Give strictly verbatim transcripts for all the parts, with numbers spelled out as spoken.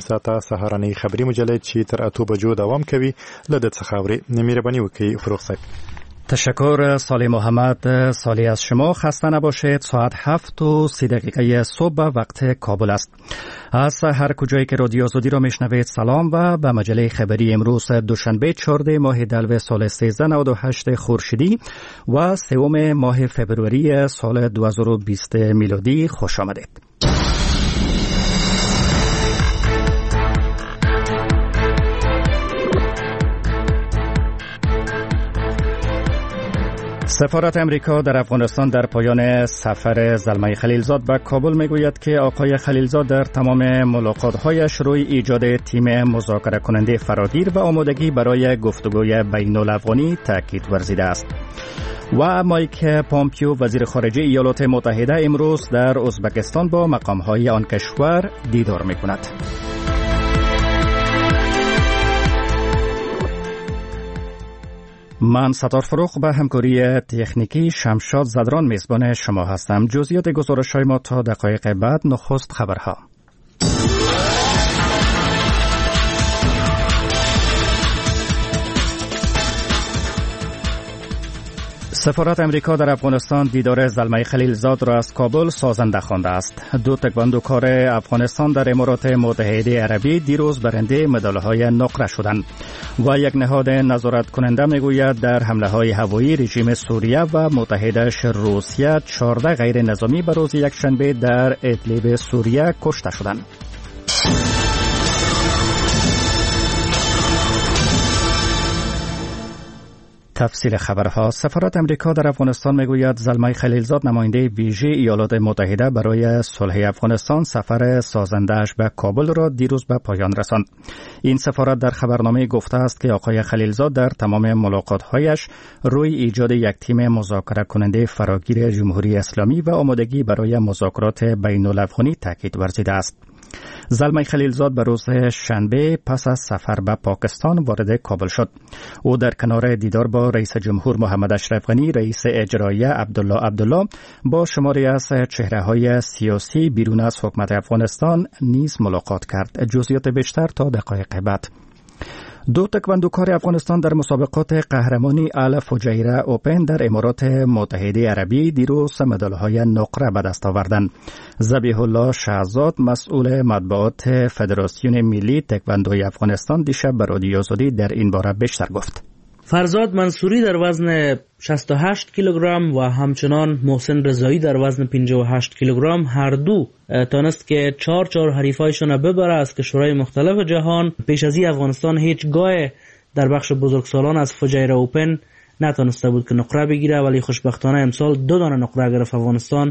ساعته سهارنۍ خبري مجله چې تر اتو بجو دوام کوي لدد څخه اوري مهرباني وکړئ فروغ صاحب. تشکر سالی محمد. سالی از شما خسته نباشید. ساعت هفت و سی دقیقه صبح وقت کابل است. از هر کجایی که رادیو آزادی را میشنوید سلام و به مجله خبری امروز دوشنبه چهارده ماه دلو سال سیزده نود و هشت خورشیدی و سوم ماه فبروری سال دو هزار و بیست میلادی خوش آمدید. سفارت امریکا در افغانستان در پایان سفر زلمه خلیلزاد به کابل میگوید که آقای خلیلزاد در تمام ملاقات‌هایش روی ایجاد تیم مذاکره کننده فراگیر و آمادگی برای گفتگوی بین الافغانی تاکید ورزیده است. و مایک پامپیو وزیر خارجه ایالات متحده امروز در ازبکستان با مقام‌های آن کشور دیدار می‌کند. من ستار فروغ به همکاری تکنیکی شمشاد زدران میزبان شما هستم. جزئیات گزارش‌های ما تا دقایق بعد. نخست خبرها. سفارت امریکا در افغانستان دیدار زلمه خلیلزاد را از کابل سازنده خوانده است. دو تکواندوکار افغانستان در امارات متحده عربی دیروز برنده مدال‌های نقره شدند و یک نهاد نظارت کننده میگوید در حمله‌های هوایی رژیم سوریه و متحدش روسیه چهارده غیر نظامی به روز یکشنبه در ادلیب سوریه کشته شدند. تفصیل خبرها. سفارت امریکا در افغانستان میگوید زلمه خلیلزاد نماینده ویژه ایالات متحده برای صلح افغانستان سفر سازنده‌اش به کابل را دیروز به پایان رساند. این سفارت در خبرنامه گفته است که آقای خلیلزاد در تمام ملاقات‌هایش روی ایجاد یک تیم مذاکره کننده فراگیر جمهوری اسلامی و آمادگی برای مذاکرات بین الافغانی تاکید ورزیده است. زلمه خلیلزاد به روز شنبه پس از سفر به پاکستان وارد کابل شد. او در کنار دیدار با رئیس جمهور محمد اشرف غنی، رئیس اجرایی عبدالله عبدالله با شماری از چهره‌های سیاسی بیرون از حکومت افغانستان نیز ملاقات کرد. جزئیات بیشتر تا دقایق بعد. دو تکواندوکار افغانستان در مسابقات قهرمانی الفجیره اوپن در امارات متحده عربی دیروز مدال‌های نقره به دست آوردند. ذبیح الله شهزاد مسئول مطبوعات فدراسیون ملی تکواندوی افغانستان دیشب به رادیو آزادی در این باره بیشتر گفت. فرزاد منصوری در وزن شصت و هشت کیلوگرم و همچنان محسن رضایی در وزن پنجاه و هشت کیلوگرم هر دو تانست که چهار چهار حریفایشون ببره از کشورهای مختلف جهان. پیش از این افغانستان هیچگاه در بخش بزرگسالان از فجیره اوپن نتانسته بود که نقره بگیره، ولی خوشبختانه امسال دو دانه نقره گرفت افغانستان.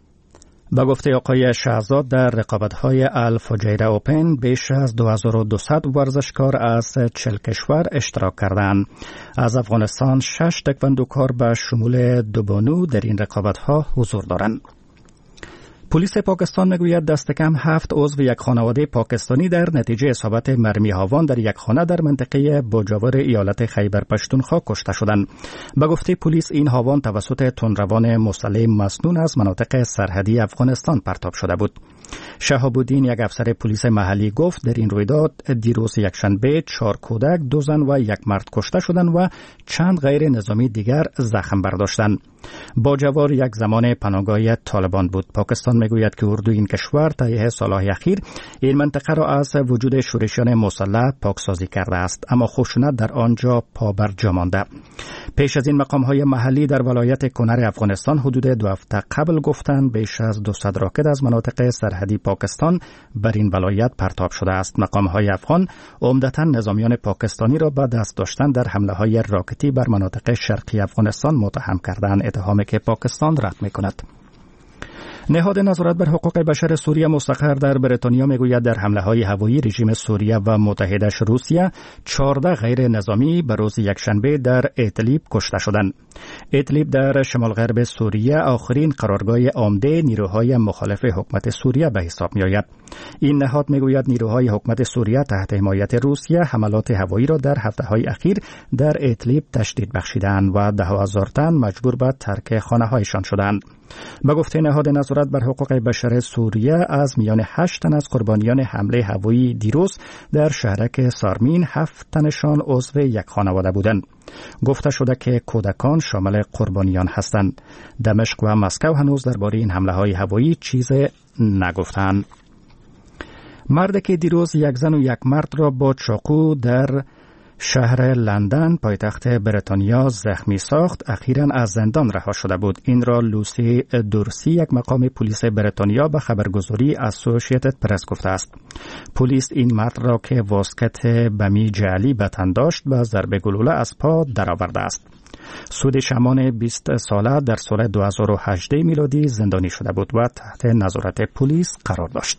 با گفته آقای شهزاد در رقابت‌های الفجیره اوپن بیش از دو هزار و دویست ورزشکار از چهل کشور اشتراک کردند. از افغانستان شش تکواندوکار به شمول دو بانو در این رقابت‌ها حضور دارند. پلیس پاکستان میگوید دست کم هفت عضو یک خانواده پاکستانی در نتیجه اصابت مرمی هاوان در یک خانه در منطقه بوجاور ایالت خیبر پشتونخوا کشته شدند. به گفته پلیس این هاوان توسط تندروان مسلح مسنون از مناطق سرحدی افغانستان پرتاب شده بود. شهاب الدین یک افسر پلیس محلی گفت در این رویداد دیروز یکشنبه چهار کودک، دو زن و یک مرد کشته شدند و چند غیر نظامی دیگر زخم برداشتند. باجوار یک زمان پناهگاه طالبان بود. پاکستان میگوید که اردو این کشور طی سالهای اخیر این منطقه را از وجود شورشیان مسلح پاکسازی کرده است، اما خشونت در آنجا پابرجا مانده. پیش از این مقام‌های محلی در ولایت کنر افغانستان حدود دو هفته قبل گفتند بیش از دویست راکت از مناطق سرحدی پاکستان بر این ولایت پرتاب شده است. مقام‌های افغان عمدتاً نظامیان پاکستانی را به دست داشتن در حمله‌های راکتی بر مناطق شرقی افغانستان متهم کردند، اتهامی که پاکستان رد می‌کند. نهاد نظارت بر حقوق بشر سوریه مستقر در بریتانیا میگوید در حمله‌های هوایی رژیم سوریه و متحدش روسیه چهارده غیر نظامی به روز یکشنبه در ادلیب کشته شدند. ادلیب در شمال غرب سوریه آخرین قرارگاه عمده نیروهای مخالف حکومت سوریه به حساب می‌آید. این نهاد میگوید نیروهای حکومت سوریه تحت حمایت روسیه حملات هوایی را در هفته‌های اخیر در ادلیب تشدید بخشیدند و ده هزار تن مجبور به ترک خانه‌هایشان شدند. به گفته نهاد نظارت بر حقوق بشر سوریه، از میان هشت تن از قربانیان حمله هوایی دیروز در شهرک سارمین، هفت تنشان عضو یک خانواده بودند. گفته شده که کودکان شامل قربانیان هستند. دمشق و مسکو هنوز درباره این حمله های هوایی چیز نگفتند. مردی که دیروز یک زن و یک مرد را با چاقو در شهر لندن پایتخت بریتانیا زخمی ساخت، اخیراً از زندان رها شده بود. این را لوسی دورسی، یک مقام پلیس بریتانیا، به خبرگزاری اسوسییتد پرس گفته است. پلیس این مرد را که واسکت بمی جعلی به تن داشت به ضرب گلوله از پا درآورده است. سود شمان بیست ساله در سال دو هزار و هجده میلادی زندانی شده بود و تحت نظارت پلیس قرار داشت.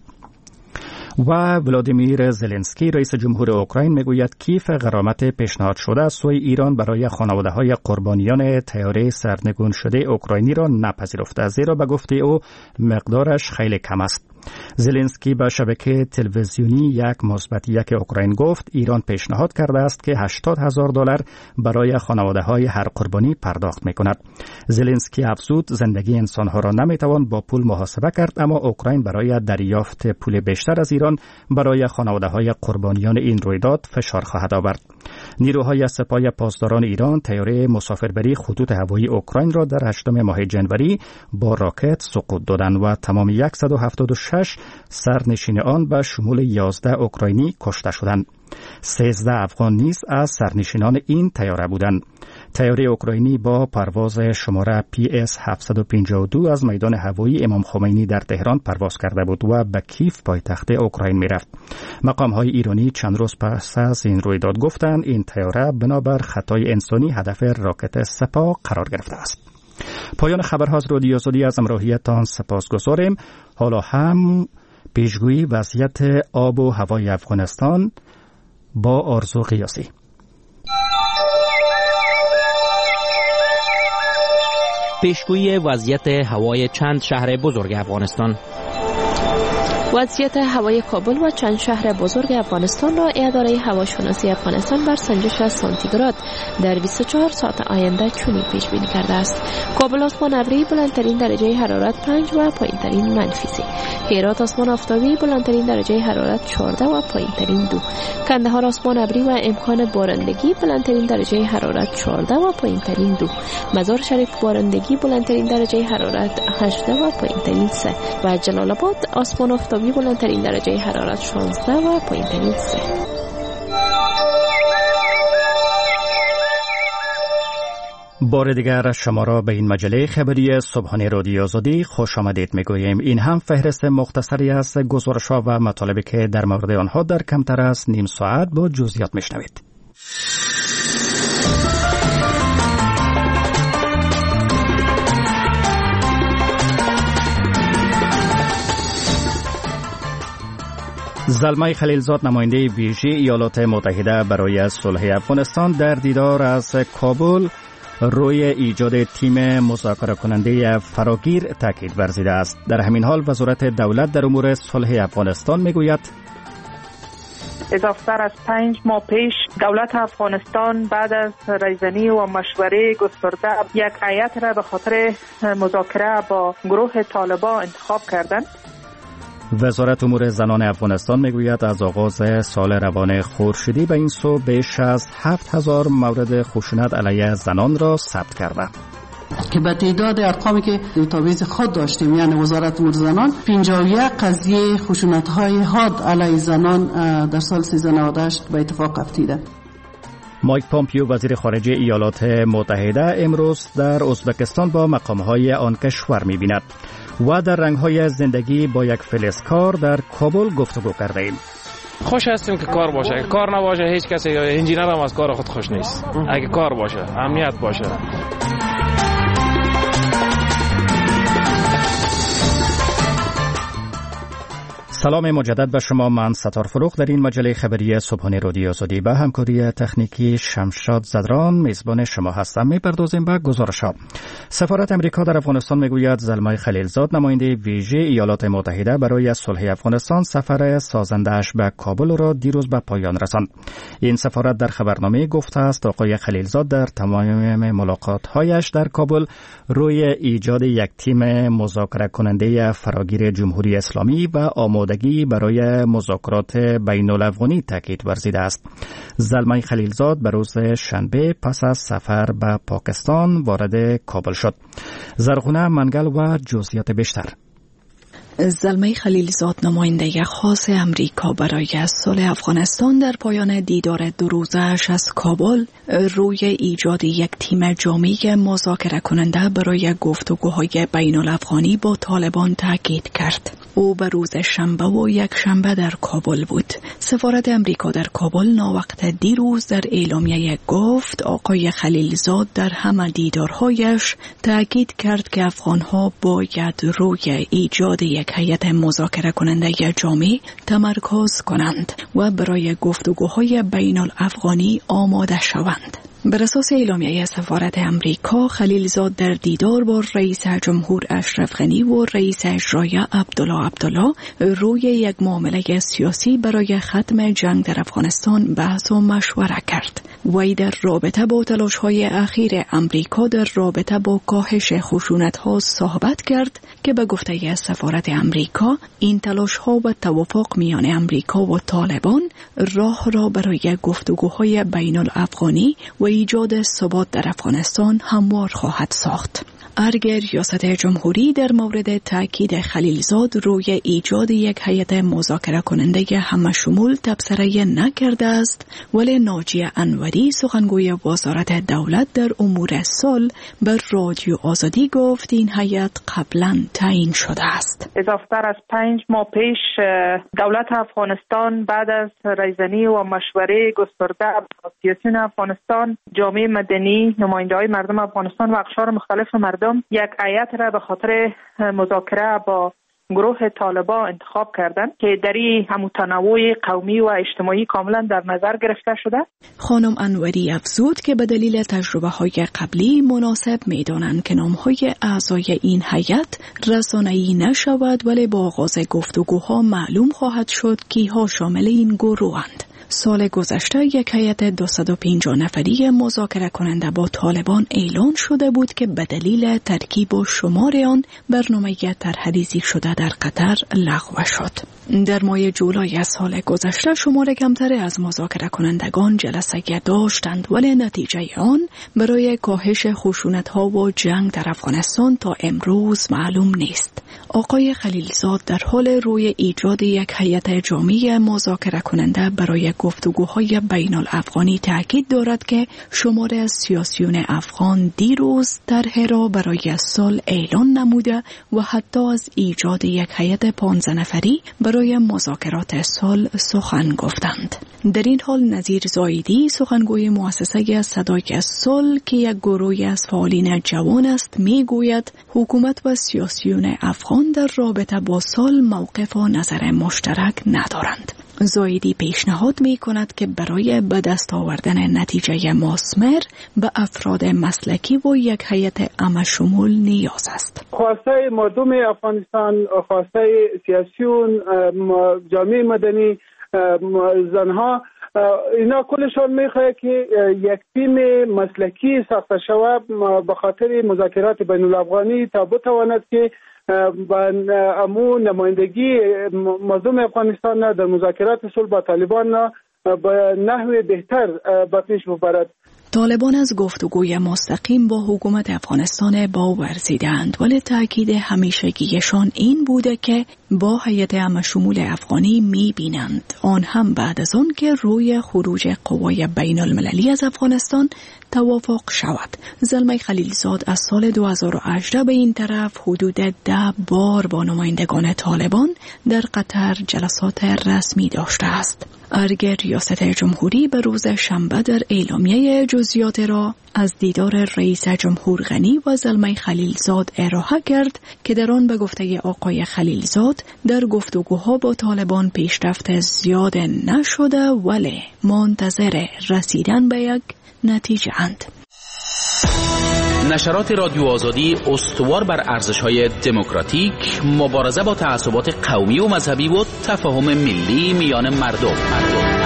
و ولادیمیر زلنسکی رئیس جمهور اوکراین میگوید کیف غرامت پیشنهاد شده از سوی ایران برای خانواده‌های قربانیان طیاره سرنگون شده اوکراینی را نپذیرفته، زیرا به گفته او مقدارش خیلی کم است. زلنسکی به شبکه تلویزیونی یک مثبت یک اوکراین گفت ایران پیشنهاد کرده است که هشتاد هزار دلار برای خانواده‌های هر قربانی پرداخت می‌کند. زلنسکی افزود زندگی انسان‌ها را نمی‌توان با پول محاسبه کرد، اما اوکراین برای دریافت پول بیشتر از ایران برای خانواده‌های قربانیان این رویداد فشار خواهد آورد. نیروهای سپاه پاسداران ایران طیاره مسافربری خطوط هوایی اوکراین را در هشتم ماه جنوری با راکت سقوط دادند و تمام صد و هفتاد و شش سرنشین آن به شمول یازده اوکراینی کشته شدند. سیزده افغان نیز از سرنشینان این طیاره بودند. طیاره اوکراینی با پرواز شماره پی اس هفتصد و پنجاه و دو از میدان هوایی امام خمینی در تهران پرواز کرده بود و به کیف پایتخت اوکراین میرفت. مقام‌های ایرانی چند روز پس از این رویداد گفتند این طیاره بنابر خطای انسانی هدف راکت سپاه قرار گرفته است. پایان خبرها از رادیو آزادی، از همراهیتان سپاسگزاریم. حالا هم پیشگویی وضعیت آب و هوای افغانستان با آرزو قیاسی. پیشگویی وضعیت هوای چند شهر بزرگ افغانستان. وضعیت هوای کابل و چند شهر بزرگ افغانستان را اداره هواشناسی افغانستان بر سنجش سانتیگراد در بیست و چهار ساعت آینده چنین پیش بینی کرده است. کابل آسمان ابری، بلندترین درجه حرارت پنج و پایینترین منفی سه. هرات آسمان آفتابی، بلندترین درجه حرارت چهارده و پایینترین دو. کندهار آسمان ابری و امکان بارندگی، بلندترین درجه حرارت چهارده و پایینترین دو. مزار شریف بارندگی، بلندترین درجه حرارت هجده و پایینترین سه. و جلال آباد آسمان آفتابی، بلندترین درجه حرارت شانزده و پایینترین سه. بار دیگر شما را به این مجله خبری صبحانه رادیو آزادی خوش آمدید میگوییم. این هم فهرست مختصری از گزارش‌ها و مطالبی که در مورد آنها در کمتر از نیم ساعت با جزئیات میشنوید. زلمه خلیلزاد، نماینده ویژه ایالات متحده برای صلح افغانستان، در دیدار از کابل روی ایجاد تیم مذاکره کننده فراگیر تاکید ورزیده است. در همین حال وزارت دولت در امور صلح افغانستان میگوید اضافه‌تر از پنج ماه پیش دولت افغانستان بعد از رایزنی و مشوره گسترده یک هیئت را به خاطر مذاکره با گروه طالبان انتخاب کردند. وزارت امور زنان افغانستان میگوید از آغاز سال روان خورشیدی به این سو بیش از هفت هزار مورد خشونت علیه زنان را ثبت کرده که به تعداد ارقامی که دیتابیس خود داشتیم، یعنی وزارت امور زنان، پنجاه و یک قضیه خشونت‌های حاد علیه زنان در سال سیزده نود و هشت به اتفاق افتیده. مایک پامپیو وزیر خارجه ایالات متحده امروز در ازبکستان با مقام‌های آن کشور می‌بیند و در رنگ‌های زندگی با یک فلزکار در کابل گفتگو کرده ایم. خوش هستیم که کار باشه. اگه کار نباشه هیچ کسی، انجینر هم از کار خود خوش نیست. اگه کار باشه، امنیت باشه. سلام مجدد به شما. من ستار فروخ در این مجله خبری صبحانه رادیو آزادی به همکاری تکنیکی شمشاد زدران میزبان شما هستم. میپردازیم به گزارش‌ها. سفارت امریکا در افغانستان میگوید زلمای خلیلزاد نماینده ویژه ایالات متحده برای صلح افغانستان سفر سازنده‌اش به کابل را دیروز به پایان رساند. این سفارت در خبرنامه گفته است آقای خلیلزاد در تمام ملاقات‌هایش در کابل روی ایجاد یک تیم مذاکره کننده فراگیر جمهوری اسلامی و آمادگی برای مذاکرات بین الافغانی تاکید ورزیده است. زلمای خلیلزاد به روز شنبه پس از سفر به پاکستان وارد کابل شد. زرغونه منگل و جزئیات بیشتر. زلمای خلیلزاد نماینده خاص امریکا برای صلح افغانستان در پایان دیدار دو روزه‌اش از کابل روی ایجاد یک تیم جامع مذاکره کننده برای گفتگوهای بین الافغانی با طالبان تاکید کرد. او به روز شنبه و یک شنبه در کابل بود. سفارت امریکا در کابل ناوقت دیروز در اعلامیه گفت آقای خلیلزاد در همه دیدارهایش تاکید کرد که افغانها باید روی ایجاد یک هیئت مذاکره کننده جامع تمرکز کنند و برای گفتگوهای بین الافغانی آماده شوند. بر اساس اعلامیه سفارت امریکا، خلیلزاد در دیدار با رئیس جمهور اشرف غنی و رئیس اجرایی عبدالله عبدالله روی یک معامله سیاسی برای ختم جنگ در افغانستان بحث و مشوره کرد. وی در رابطه با تلاش‌های اخیر امریکا در رابطه با کاهش خشونت‌ها صحبت کرد که به گفته سفارت امریکا این تلاش‌ها و توافق میان امریکا و طالبان راه را برای گفتگوهای بین الافغانی و ایجاد ثبات در افغانستان هموار خواهد ساخت. ارگر ریاست جمهوری در مورد تاکید خلیلزاد روی ایجاد یک هیئت مذاکره کننده همه شمول تبصره نکرده است، ولی ناجی انوری سخنگوی وزارت دولت در امور صلح بر رادیو آزادی گفت این هیئت قبلا تعیین شده است. اضافتر از پنج ماه پیش دولت افغانستان بعد از رایزنی و مشوره گسترده با سیاسیون افغانستان، جامعه مدنی، نماینده‌های مردم افغانستان و اقشار مختلف مردم یک هیئت را به خاطر مذاکره با گروه طالبان انتخاب کردند که در این هم تنوع قومی و اجتماعی کاملا در نظر گرفته شده. خانم انوری افزود که به دلیل تجربه های قبلی مناسب می دانند که نام های اعضای این هیئت رسانه‌ای نشود، ولی با آغاز گفتگوها معلوم خواهد شد کیها شامل این گروهند. سال گذشته یک هیئت دویست و پنجاه نفری مذاکره کننده با طالبان اعلان شده بود که به دلیل ترکیب و شمار آن برنامه طرح ریزی شده در قطر لغو شد. در ماه جولای سال گذشته شمار کمتری از مذاکره کنندگان جلسه داشتند، ولی نتیجه آن برای کاهش خشونت‌ها و جنگ در افغانستان تا امروز معلوم نیست. آقای خلیلزاد در حال روی ایجاد یک هیئت جامع مذاکره کننده برای گفتگوهای بین الافغانی تاکید دارد که شمار از سیاسیون افغان دیروز طرح را برای صلح اعلان نموده و حتی از ایجاد یک هیئت پانزده نفری برای مذاکرات صلح سخن گفتند. در این حال نظیر زایدی سخنگوی مؤسسه صدای صلح که یک گروهی از فعالین جوان است میگوید حکومت و سیاسیون افغان در رابطه با صلح موقف و نظر مشترک ندارند. زایدی پیشنهاد می کند که برای به دست آوردن نتیجه مثمر به افراد مسلکی و یک هیئت عامه شمول نیاز است. خواسته مردم افغانستان، خواسته سیاسیون، جامعه مدنی، زنها، اینا کلشان میخواد که یک تیم مسلکی ساخته شود به خاطر مذاکرات بین الافغانی تا بتواند که با امو نمایندگی مردم افغانستان در مذاکرات صلح با طالبان به نحو بهتر به پیش ببرد. طالبان از گفتگوی مستقیم با حکومت افغانستان باورزیدند، ولی تاکید همیشگیشان این بوده که با هیئت عامه شمول افغانی می‌بینند آن هم بعد از آن که روی خروج قوای بین المللی از افغانستان توافق شود. زلمای خلیلزاد از سال دو هزار و هجده به این طرف حدود ده بار با نمایندگان طالبان در قطر جلسات رسمی داشته است. ارگر ریاست جمهوری به روز شنبه در اعلامیه جزئیات را از دیدار رئیس جمهور غنی و زلمای خلیلزاد ارائه کرد که در آن به گفته آقای خلیلزاد میگوید در گفتگوها با طالبان پیشرفت زیاد نشده ولی منتظر رسیدن به یک نتیجه اند. نشرات رادیو آزادی استوار بر ارزش‌های دموکراتیک، مبارزه با تعصبات قومی و مذهبی و تفاهم ملی میان مردم. مردم.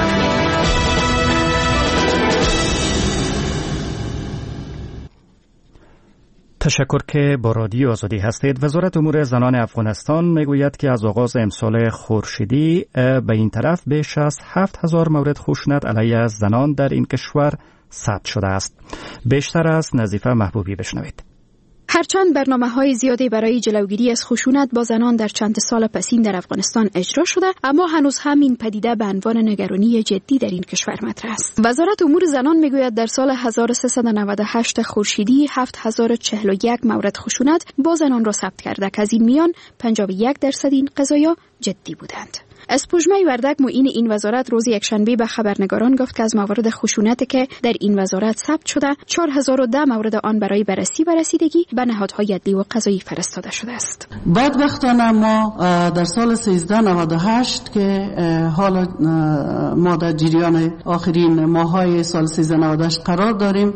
تشکر که با رادیو آزادی هستید. وزارت امور زنان افغانستان میگوید که از آغاز امسال خورشیدی به این طرف بیش از هفت هزار مورد خشونت علیه زنان در این کشور ثبت شده است. بیشتر از نظیفه محبوبی بشنوید. هرچند برنامه‌های زیادی برای جلوگیری از خشونت با زنان در چند سال پسین در افغانستان اجرا شده، اما هنوز هم این پدیده به عنوان نگرانی جدی در این کشور مطرح است. وزارت امور زنان میگوید در سال هزار و سیصد و نود و هشت خورشیدی هفت هزار و چهل و یک مورد خشونت با زنان را ثبت کرده که از این میان پنجاه و یک درصد این قضایا جدی بودند. اسپوجمه وردک معین این وزارت روز یکشنبه به خبرنگاران گفت که از موارد خشونتی که در این وزارت ثبت شده چهار هزار و ده مورد آن برای بررسی و رسیدگی به نهادهای عدلی و قضایی فرستاده شده است. بدبختانه ما در سال سیزده نود و هشت که حالا ما در جریان آخرین ماهای سال سیزده نود و هشت قرار داریم،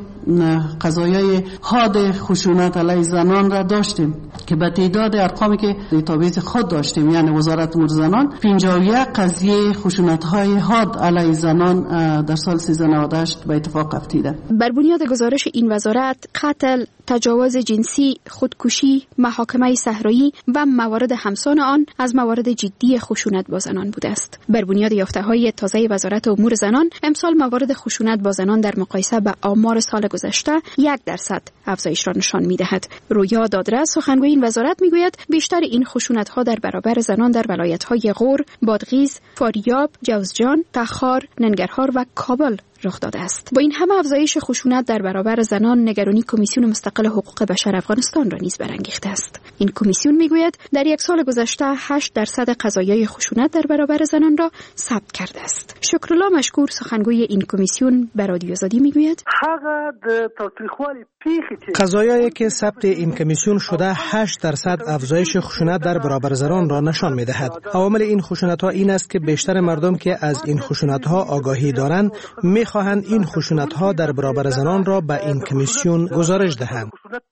قضایای حاد خشونت علیه زنان را داشتیم که به تعداد ارقامی که دیتابیس خود داشتیم، یعنی وزارت امور زنان، پنجاه و یک قضیه خشونت های حاد علیه زنان در سال سیزده نود و هشت به اتفاق افتیده. بر بنیاد گزارش این وزارت، قتل، تجاوز جنسی، خودکشی، محاکمه صحرایی و موارد همسان آن از موارد جدی خشونت با زنان بوده است. بر بنیاد یافته‌های تازه وزارت امور زنان، امسال موارد خشونت با زنان در مقایسه با آمار سال گذشته یک درصد افزایش را نشان می‌دهد. رویا دادرس سخنگوی این وزارت می‌گوید بیشتر این خشونت‌ها در برابر زنان در ولایت‌های غور، بادغیس، فاریاب، جوزجان، تخار، ننگرهار و کابل رخ داده است. با این همه افزایش خشونت در برابر زنان، نگرانی کمیسیون مستقل حقوق بشر افغانستان را نیز برانگیخته است. این کمیسیون میگوید در یک سال گذشته هشت درصد قضایای خشونت در برابر زنان را ثبت کرده است. شکرالله مشکور سخنگوی این کمیسیون به رادیو آزادی میگوید قضایایی که ثبت این کمیسیون شده هشت درصد افزایش خشونت در برابر زنان را نشان میدهد. عوامل این خشونت‌ها این است که بیشتر مردم که از این خشونت‌ها آگاهی دارند می‌خواهند این خشونت‌ها در برابر زنان را به این کمیسیون گزارش دهند.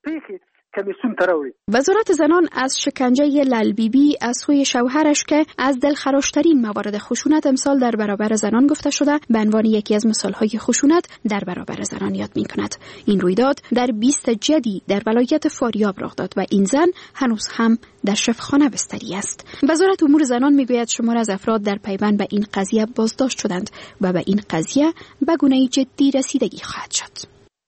وزارت زنان از شکنجه للبیبی از سوی شوهرش که از دلخراشترین موارد خشونت امسال در برابر زنان گفته شده به عنوان یکی از مثال‌های خشونت در برابر زنان یاد می‌کند. این رویداد در بیست جدی در ولایت فاریاب رخ داد و این زن هنوز هم در شفاخانه بستری است. وزارت امور زنان میگوید شمار از افراد در پیوند به این قضیه بازداشت شدند و به این قضیه به گونه جدی رسیدگی خواهد شد.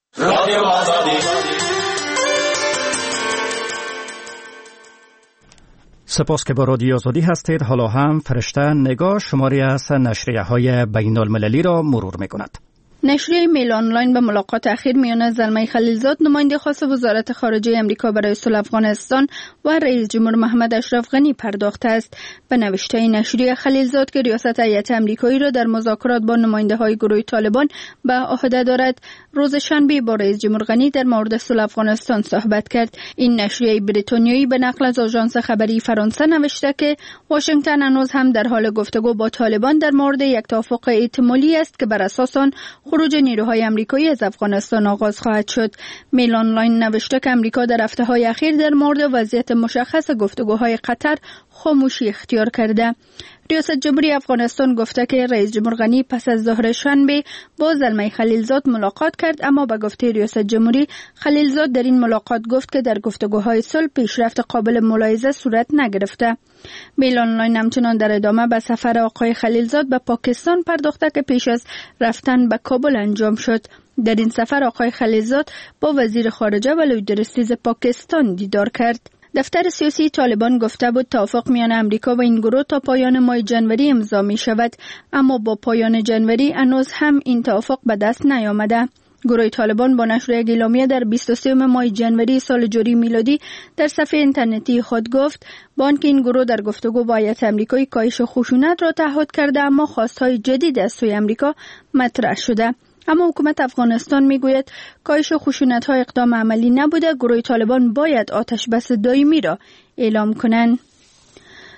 سپاس که با رادیو آزادی هستید. حالا هم فرشته نگاه شماری از نشریه های بین المللی را مرور می کند. نشریه میل آنلاین به ملاقات اخیر میان زلمه خلیلزاد نماینده خاص وزارت خارجه امریکا برای صلح افغانستان و رئیس جمهور محمد اشرف غنی پرداخته است. به نوشته نشریه، خلیلزاد که ریاست هیئت امریکایی را در مذاکرات با نماینده های گروه طالبان به عهده دارد، روز شنبه با رئیس جمهور غنی در مورد صلح افغانستان صحبت کرد. این نشریه بریتانیایی به نقل از آژانس خبری فرانسه نوشته که واشنگتن هنوز هم در حال گفتگو با طالبان در مورد یک توافق احتمالی است که بر اساس آن خروج نیروهای امریکایی از افغانستان آغاز خواهد شد. میل آنلاین نوشته که امریکا در هفته‌های اخیر در مورد وضعیت مشخص گفتگوهای قطر خاموشی اختیار کرده. ریاست جمهوری افغانستان گفته که رئیس جمهور غنی پس از ظهر شنبه با زلمه خلیلزاد ملاقات کرد، اما به گفته ریاست جمهوری، خلیلزاد در این ملاقات گفت که در گفتگوهای صلح پیشرفت قابل ملاحظه صورت نگرفته. میل آنلاین همچنان در ادامه به سفر آقای خلیلزاد به پاکستان پرداخته که پیش از رفتن به کابل انجام شد. در این سفر آقای خلیلزاد با وزیر خارجه و لویدرستیز پاکستان دیدار کرد. دفتر سیاسی طالبان گفته بود توافق میان امریکا و این گروه تا پایان ماه جنوری امضا می شود، اما با پایان جنوری هنوز هم این توافق به دست نیامده. گروه طالبان با نشر یک اعلامیه در بیست و سوم ماه جنوری سال جاری میلادی در صفحه اینترنتی خود گفت با آنکه این گروه در گفتگو با هیئت امریکایی کاهش خشونت را تعهد کرده، اما خواستهای جدید از سوی امریکا مطرح شده. اما حکومت افغانستان میگوید کاهش خشونت‌ها اقدام عملی نبوده، گروه طالبان باید آتش بس دائمی را اعلام کنند.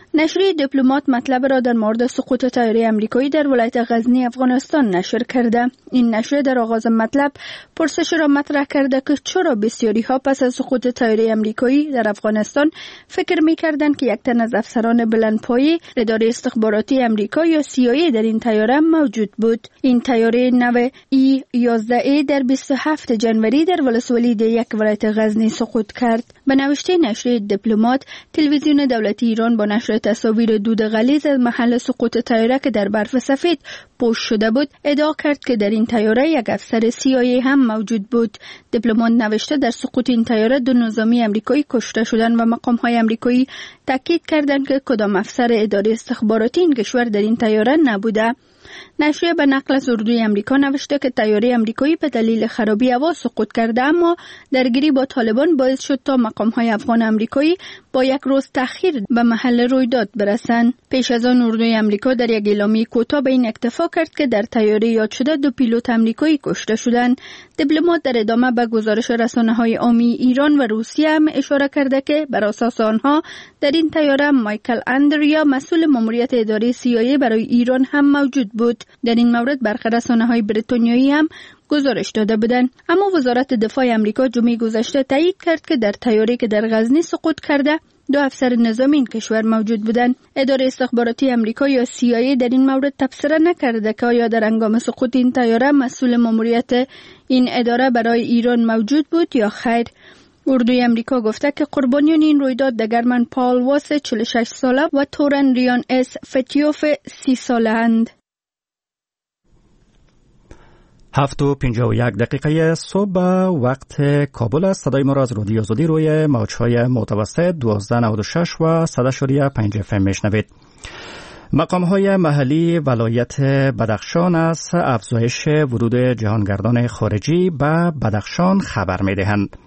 نشریه دیپلمات مطلب را در مورد سقوط طیاره آمریکایی در ولایت غزنی افغانستان نشر کرده. این نشریه در آغاز مطلب پرسش را مطرح کرده که چرا بسیاری ها پس از سقوط طیاره آمریکایی در افغانستان فکر می‌کردند که یک تن از افسران بلندپایه اداره استخباراتی آمریکا یا سی آی ای در این طیاره موجود بود. این طیاره نو ای یازده ای در بیست و هفتم ژانویه در ولسوالی یک ولایت غزنی سقوط کرد. به نوشته نشریه دیپلمات، تلویزیون دولتی ایران با نشر تصاویر دود غلیظ از محل سقوط طیاره که در برف سفید پوش شده بود ادعا کرد که در این طیاره یک افسر سی آی ای هم موجود بود. دیپلمات نوشته در سقوط این طیاره دو نظامی آمریکایی کشته شدند و مقام‌های آمریکایی تاکید کردند که کدام افسر اداره استخباراتی این کشور در این طیاره نبوده. نشریه به نقل از اردوی آمریکا نوشته که طیاره آمریکایی به دلیل خرابی هوا سقوط کرده، اما درگیری با طالبان باعث شد تا مقام‌های افغان آمریکایی با یک روز تأخیر به محل رویداد برسند. پیش از آن اردوی آمریکا در یک اعلامیه کوتاه به این اکتفا کرد که در طیاره یاد شده دو پیلوت آمریکایی کشته شدند. دیپلمات در ادامه به گزارش رسانه‌های عامی ایران و روسیه هم اشاره کرده که بر اساس آنها در این طیاره مایکل اندریا مسئول ماموریت اداره سی آی ای برای ایران هم موجود بود. در این مورد برخی رسانه‌های بریتانیایی هم گزارش داده بودند، اما وزارت دفاع آمریکا جمعه گذشته تایید کرد که در طیاره‌ای که در غزنی سقوط کرده دو افسر نظامی این کشور موجود بودند. اداره استخباراتی آمریکا یا سی آی ای در این مورد تبصره نکرده که آیا در هنگام سقوط این طیاره مسئول ماموریت این اداره برای ایران موجود بود یا خیر. اردوی آمریکا گفته که قربانیان این رویداد دگرمن پال واس چهل و شش ساله و تورن ریان اس فتیوف سی ساله اند. هفت و پنجاه و یک دقیقه صبح وقت کابل است. صدای ما را از رادیو آزادی روی موج‌های متوسط دوازده نود و شش و صد و پنج اف ام میشنوید. مقام‌های محلی ولایت بدخشان از افزایش ورود جهانگردان خارجی به بدخشان خبر می‌دهند.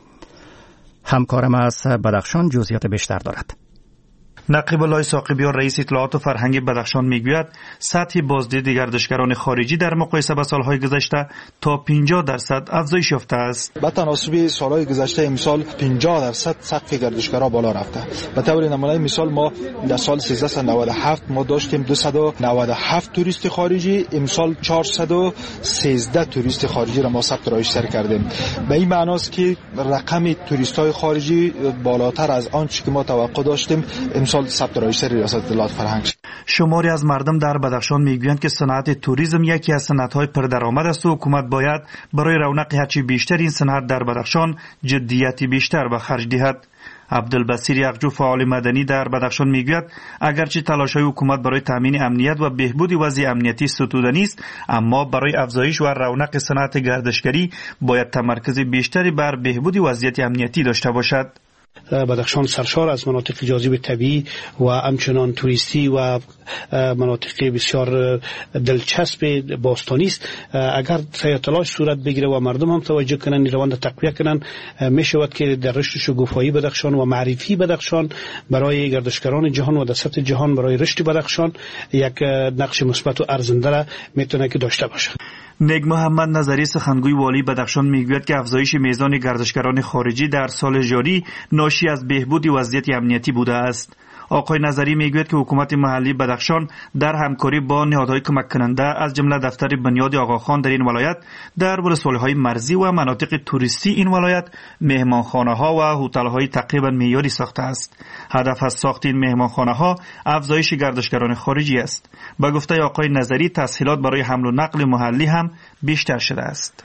همکارم از بدخشان جزئیات بیشتر دارد. نقیب الله ساقبیان رئیس اطلاعات و فرهنگ بدخشان میگوید سطح بازدید گردشگران خارجی در مقایسه با سالهای گذشته تا پنجاه درصد افزایش یافته است. به تناسب سالهای گذشته امسال پنجاه درصد سقف گردشگرها بالا رفته. به طور نمونه مثال ما در سال سیزده نود و هفت ما داشتیم دویست و نود و هفت توریست خارجی، امسال چهارصد و سیزده توریست خارجی را ما ثبت رایج‌تر کردیم. به این معنی است که رقم توریست‌های خارجی بالاتر از آنچه که ما توقع داشتیم امسال ثبت رایج‌تر ریاست اطلاعات فرهنگ. شماری از مردم در بدخشان میگویند که صنعت توریسم یکی از صنعت‌های پردرآمد است و حکومت باید برای رونق هرچی بیشتر این صنعت در بدخشان جدیتی بیشتر به خرج دهد. عبدالبصیر یغجو فعال مدنی در بدخشان میگوید اگرچه تلاش‌های حکومت برای تامین امنیت و بهبود وضع امنیتی ستودنی است، اما برای افزایش و رونق صنعت گردشگری باید تمرکز بیشتری بر بهبود وضعیت امنیتی داشته باشد. بدخشان سرشار از مناطق جاذب طبیعی و همچنان توریستی و مناطق بسیار دلچسب باستانی است. اگر تلاش صورت بگیره و مردم هم توجه کنن، روند تقویت کنن، می شود که در رشد شگوفایی بدخشان و معرفی بدخشان برای گردشگران جهان و در سطح جهان برای رشد بدخشان یک نقش مثبت و ارزنده را میتونه که داشته باشه. نگ محمد نظری سخنگوی والی بدخشان میگوید که افزایش میزان گردشگران خارجی در سال جاری ناشی از بهبود وضعیت امنیتی بوده است. آقای نظری میگوید که حکومت محلی بدخشان در همکاری با نهادهای کمک کننده از جمله دفتر بنیاد آقاخان در این ولایت در ولسوالی‌های مرزی و مناطق توریستی این ولایت مهمانخانه‌ها و هتل‌های تقریبا معیاری ساخته است. هدف از ساخت این مهمانخانه‌ها افزایش گردشگران خارجی است. با گفته آقای نظری تسهیلات برای حمل و نقل محلی هم بیشتر شده است.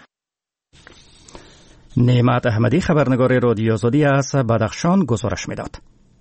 نعمت احمدی خبرنگار رادیو آزادی از بدخشان گزارش می‌داد.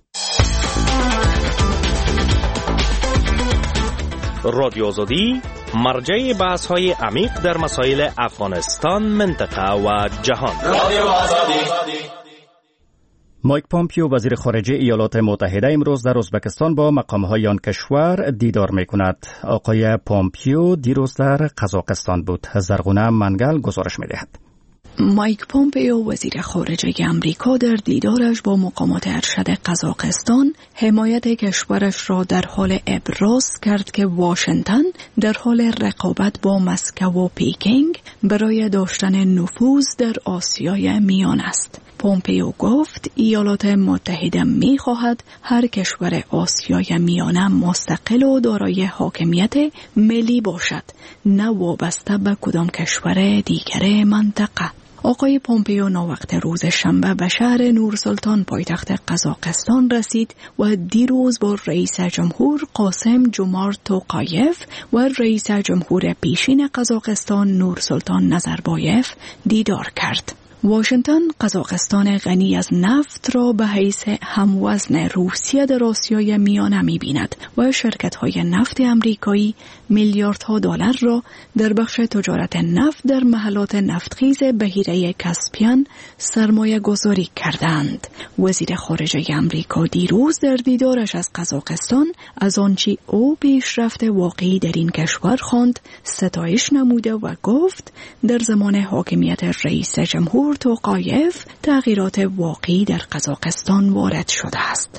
رادیو آزادی مرجع بحث های عمیق در مسائل افغانستان، منطقه و جهان. رادیو آزادی. مایک پامپیو وزیر خارجه ایالات متحده امروز در ازبکستان با مقام‌های آن کشور دیدار می‌کند. آقای پامپیو دیروز در قزاقستان بود. زرغونه منگل گزارش می‌دهد. مایک پامپیو وزیر خارجه امریکا در دیدارش با مقامات ارشد قزاقستان حمایت کشورش را در حال ابراز کرد که واشنگتن در حال رقابت با مسکو و پیکینگ برای داشتن نفوذ در آسیای میان است. پومپیو گفت ایالات متحده می خواهد هر کشور آسیای میانه مستقل و دارای حاکمیت ملی باشد، نه وابسته به کدام کشور دیگر منطقه. آقای پومپیو ناوقت روز شنبه به شهر نورسلطان پایتخت قزاقستان رسید و دیروز با رئیس جمهور قاسم جومارت توقایف و رئیس جمهور پیشین قزاقستان نورسلطان نظربایف دیدار کرد. واشنگتن قزاقستان غنی از نفت را به حیث هموزن روسیه در آسیای میانه می‌بیند و شرکت‌های نفت امریکایی میلیاردها دلار را در بخش تجارت نفت در محلات نفتخیز بحیره کاسپیان سرمایه گذاری کردند. وزیر خارجه امریکا دیروز در دیدارش از قزاقستان از آنچه او پیشرفت واقعی در این کشور خواند ستایش نموده و گفت در زمان حاکمیت رئیس جمهور توقایف تغییرات واقعی در قزاقستان وارد شده است.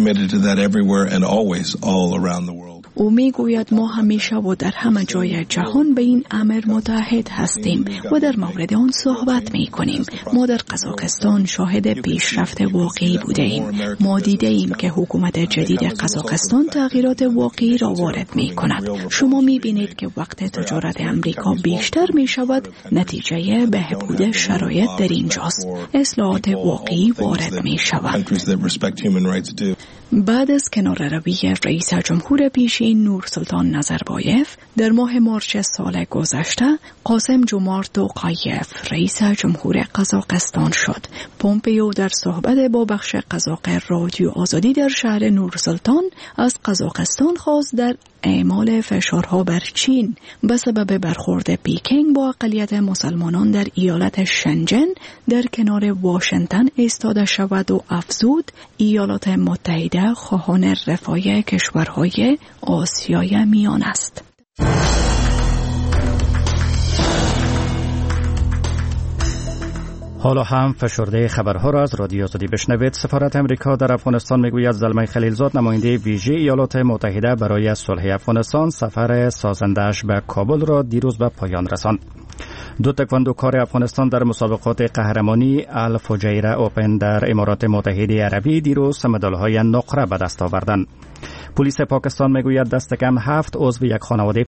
او میگوید ما همیشه و در همه جای جهان به این امر متحد هستیم و در مورد آن صحبت می کنیم. ما در قزاقستان شاهد پیشرفت واقعی بوده ایم. ما دیده ایم که حکومت جدید قزاقستان تغییرات واقعی را وارد می کند. شما می بینید که وقت تجارت امریکا بیشتر می شود، نتیجه بهبود شرایط در اینجاست. اصلاحات واقعی وارد می شود. بعد از کناره‌روی رئیس جمهور پیشین نورسلطان نظربایف در ماه مارچ سال گذشته، قاسم جومارت توقایف رئیس جمهور قزاقستان شد. پومپیو در صحبت با بخش قزاق رادیو آزادی در شهر نورسلطان از قزاقستان خواست در اعمال فشارها بر چین به سبب برخورد پیکینگ با اقلیت مسلمانان در ایالت شنجن در کنار واشنگتن ایستاده شود و افزود ایالات متحده خواهان رفاه کشورهای آسیای میان است. حالا هم فشرده خبرها را از رادیو آزادی بشنوید. سفارت امریکا در افغانستان میگوید زلمه خلیلزاد نماینده ویژه ایالات متحده برای صلح افغانستان سفر سازندش به کابل را دیروز به پایان رساند. دو تکواندوکار افغانستان در مسابقات قهرمانی الفجیره اوپن در امارات متحده عربی دیروز مدال‌های نقره به دست آوردند. پلیس پاکستان میگوید دست کم هفت عضو یک خانواده